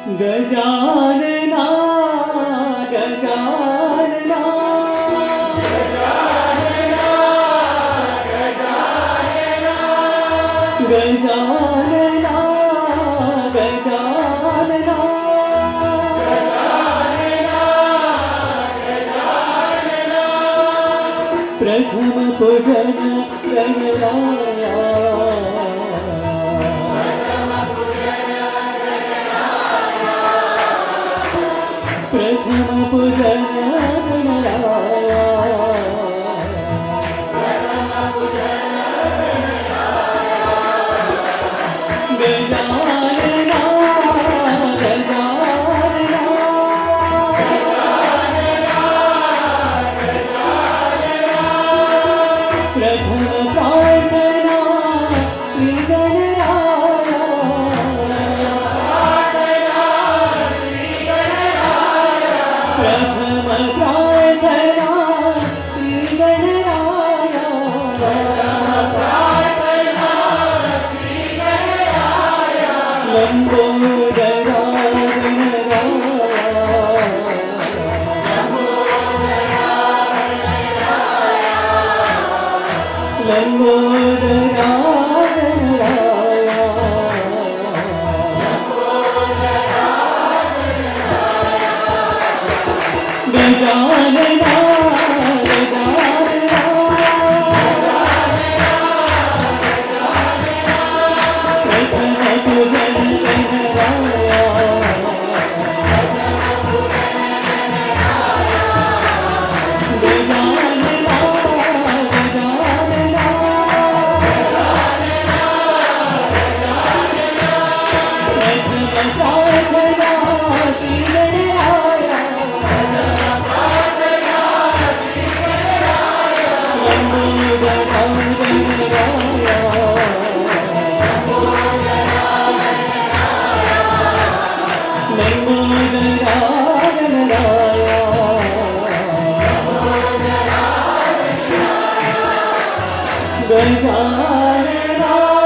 गजानना गजानना गजानना गजानना प्रथम पूजन गणराया प्रथम पूजन गणराया गजानना गजानना प्रथम प्रार्थना श्री गणराया प्रथम प्रार्थना श्री गणराया लंबोदरा लंबोदरा गजानना प्रथम पूजन गणराया गजानना